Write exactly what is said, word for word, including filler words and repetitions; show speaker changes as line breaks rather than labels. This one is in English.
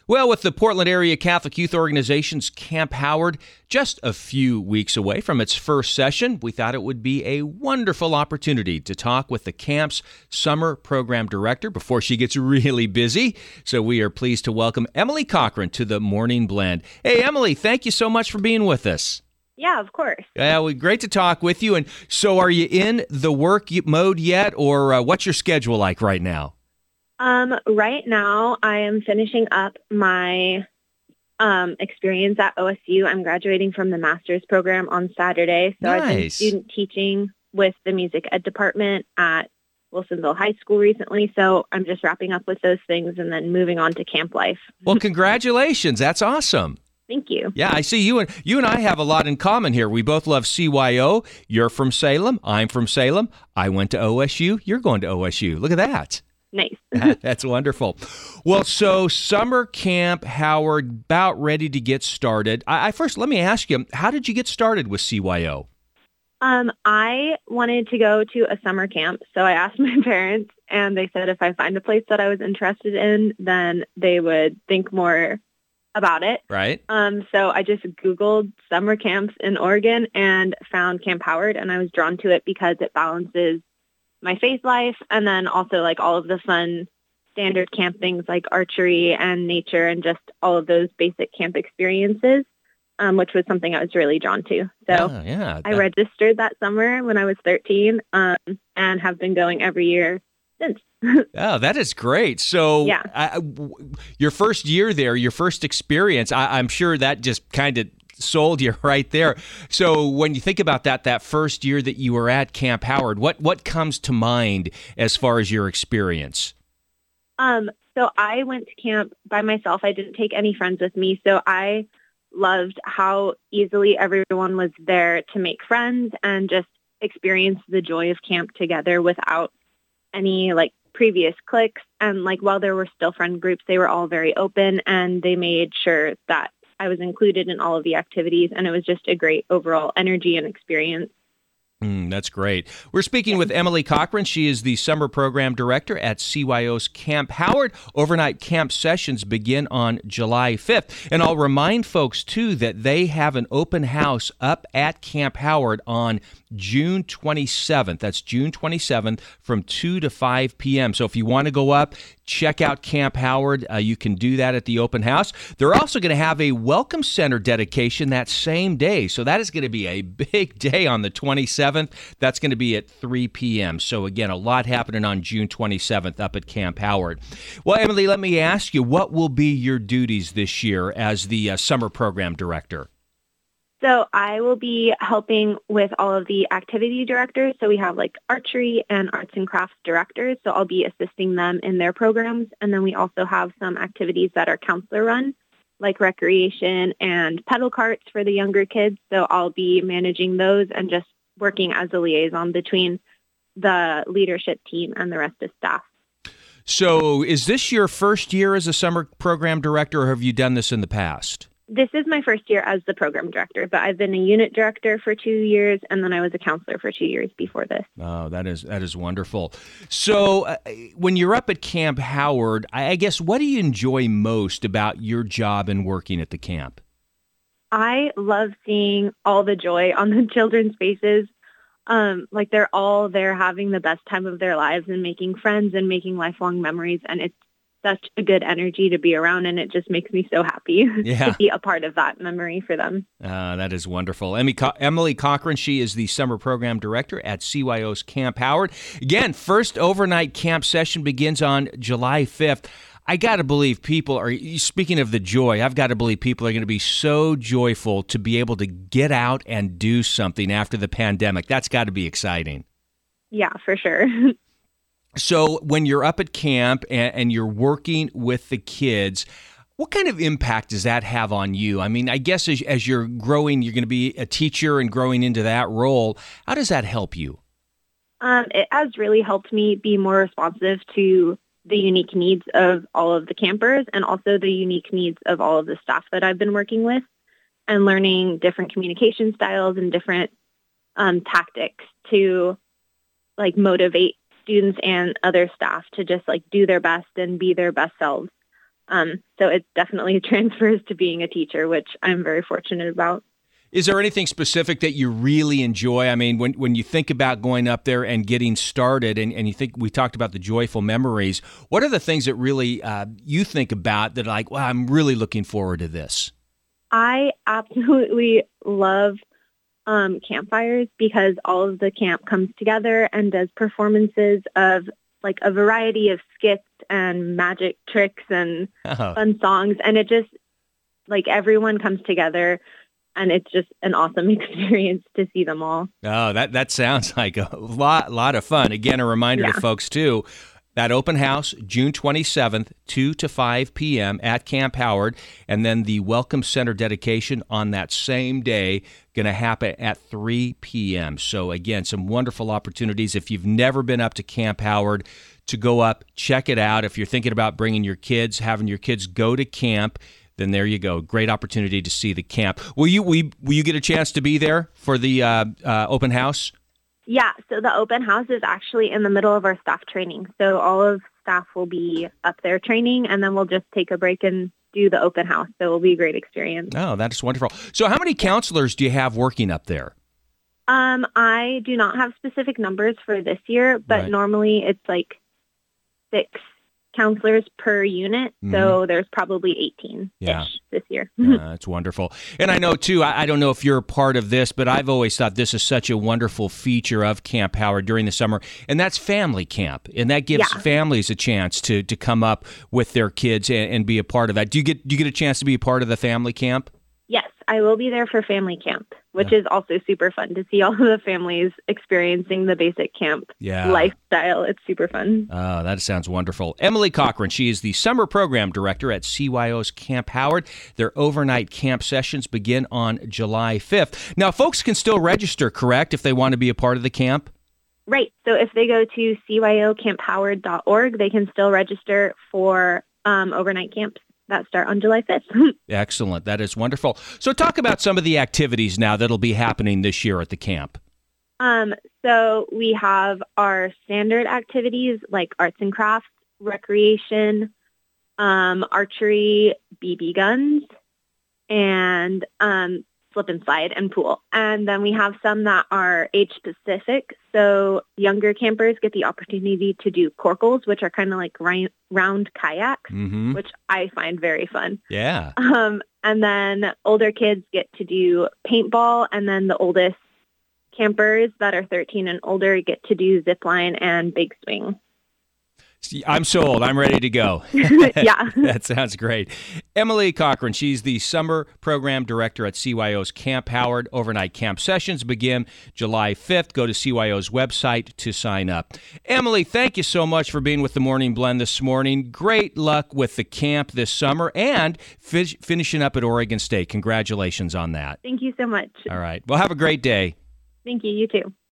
Well, with the Portland Area Catholic Youth Organization's Camp Howard just a few weeks away from its first session, we thought it would be a wonderful opportunity to talk with the camp's summer program director before she gets really busy. So we are pleased to welcome Emily Cochran to the Morning Blend. Hey, Emily, thank you so much for being with us.
Yeah, of course.
Yeah, well, great to talk with you. And so are you in the work mode yet, or uh, what's your schedule like right now?
Um, right now, I am finishing up my um, experience at O S U. I'm graduating from the master's program on Saturday. So
Nice.
I've been student teaching with the music ed department at Wilsonville High School recently. So I'm just wrapping up with those things and then moving on to camp life.
Well, congratulations. That's awesome.
Thank you.
Yeah, I see you and you and I have a lot in common here. We both love C Y O. You're from Salem. I'm from Salem. I went to O S U. You're going to O S U. Look at that.
Nice.
That's wonderful. Well, so summer camp Howard about ready to get started. I, I first let me ask you, how did you get started with C Y O?
Um, I wanted to go to a summer camp, so I asked my parents, and they said if I find a place that I was interested in, then they would think more about it.
Right.
Um, so I just Googled summer camps in Oregon and found Camp Howard, and I was drawn to it because it balances my faith life and then also like all of the fun standard camp things like archery and nature and just all of those basic camp experiences, um, which was something I was really drawn to. So
yeah, yeah.
I registered that summer when I was thirteen um, and have been going every year since.
Oh, that is great. So
Yeah.
I, your first year there, your first experience, I, I'm sure that just kind of sold you right there. So when you think about that, that first year that you were at Camp Howard, what, what comes to mind as far as your experience?
Um, so I went to camp by myself. I didn't take any friends with me. So I loved how easily everyone was there to make friends and just experience the joy of camp together without any like previous cliques. And like while there were still friend groups, they were all very open and they made sure that I was included in all of the activities, and it was just a great overall energy and experience.
Mm, that's great. We're speaking with Emily Cochran. She is the summer program director at C Y O's Camp Howard. Overnight camp sessions begin on July fifth. And I'll remind folks, too, that they have an open house up at Camp Howard on June twenty-seventh. That's June twenty-seventh from two to five p.m. So if you want to go up, check out Camp Howard. Uh, you can do that at the open house. They're also going to have a welcome center dedication that same day. So that is going to be a big day on the twenty-seventh. That's going to be at three p.m. So again, a lot happening on June twenty-seventh up at Camp Howard. Well, Emily, let me ask you, what will be your duties this year as the uh, summer program director?
So I will be helping with all of the activity directors. So we have like archery and arts and crafts directors. So I'll be assisting them in their programs. And then we also have some activities that are counselor run, like recreation and pedal carts for the younger kids. So I'll be managing those and just working as a liaison between the leadership team and the rest of staff.
So is this your first year as a summer program director, or have you done this in the past?
This is my first year as the program director, but I've been a unit director for two years, and then I was a counselor for two years before this.
Oh, that is that is wonderful. So uh, when you're up at Camp Howard, I, I guess, what do you enjoy most about your job and working at the camp?
I love seeing all the joy on the children's faces. Um, like they're all there having the best time of their lives and making friends and making lifelong memories, and it's such a good energy to be around, and it just makes me so happy
yeah.
to be a part of that memory for them.
Uh, that is wonderful. Emily, Co- Emily Cochran, she is the summer program director at C Y O's Camp Howard. Again, first overnight camp session begins on July fifth. I got to believe people are, speaking of the joy, I've got to believe people are going to be so joyful to be able to get out and do something after the pandemic. That's got to be exciting.
Yeah, for sure.
So when you're up at camp and, and you're working with the kids, what kind of impact does that have on you? I mean, I guess as, as you're growing, you're going to be a teacher and growing into that role. How does that help you?
Um, it has really helped me be more responsive to the unique needs of all of the campers and also the unique needs of all of the staff that I've been working with, and learning different communication styles and different um, tactics to like motivate students and other staff to just like do their best and be their best selves. Um, so it definitely transfers to being a teacher, which I'm very fortunate about.
Is there anything specific that you really enjoy? I mean, when when you think about going up there and getting started, and, and you think, we talked about the joyful memories, what are the things that really uh, you think about that are like, wow, I'm really looking forward to this?
I absolutely love um, campfires because all of the camp comes together and does performances of like a variety of skits and magic tricks and
Oh.
fun songs. And it just, like, everyone comes together. And it's just an awesome experience to see them all.
Oh, that, that sounds like a lot lot of fun. Again, a reminder
Yeah.
to folks, too, that open house, June twenty-seventh, two to five p.m. at Camp Howard, and then the Welcome Center dedication on that same day, going to happen at three p.m. So, again, some wonderful opportunities. If you've never been up to Camp Howard, to go up, check it out. If you're thinking about bringing your kids, having your kids go to camp, then there you go. Great opportunity to see the camp. Will you will you, will you get a chance to be there for the uh, uh, open house?
Yeah, so the open house is actually in the middle of our staff training. So all of staff will be up there training, and then we'll just take a break and do the open house. So it will be a great experience.
Oh, that's wonderful. So how many counselors do you have working up there?
Um, I do not have specific numbers for this year, but
Right.
normally it's like six counselors per unit. So there's probably eighteen-ish
Yeah.
this year.
Uh, that's wonderful. And I know, too, I, I don't know if you're a part of this, but I've always thought this is such a wonderful feature of Camp Howard during the summer, and that's family camp. And that gives
Yeah.
families a chance to to come up with their kids and, and be a part of that. Do you get do you get a chance to be a part of the family camp?
Yes, I will be there for family camp, which is also super fun to see all of the families experiencing the basic camp
Yeah.
lifestyle. It's super fun.
Oh, that sounds wonderful. Emily Cochran, she is the summer program director at C Y O's Camp Howard. Their overnight camp sessions begin on July fifth. Now, folks can still register, correct, if they want to be a part of the camp?
Right. So if they go to c y o camp howard dot org, they can still register for um, overnight camps that start on July fifth.
Excellent. That is wonderful. So talk about some of the activities now that'll be happening this year at the camp.
Um, so we have our standard activities like arts and crafts, recreation, um, archery, B B guns, and um, slip and slide and pool. And then we have some that are age specific. So younger campers get the opportunity to do corkles, which are kind of like ri- round kayaks,
Mm-hmm.
which I find very fun.
Yeah.
Um, and then older kids get to do paintball, and then the oldest campers that are thirteen and older get to do zip line and big swing.
See, I'm sold. I'm ready to go.
Yeah.
That sounds great. Emily Cochran, she's the summer program director at C Y O's Camp Howard. Overnight camp sessions begin July fifth. Go to C Y O's website to sign up. Emily, thank you so much for being with the Morning Blend this morning. Great luck with the camp this summer and fi- finishing up at Oregon State. Congratulations on that.
Thank you so much.
All right. Well, have a great day.
Thank you. You too.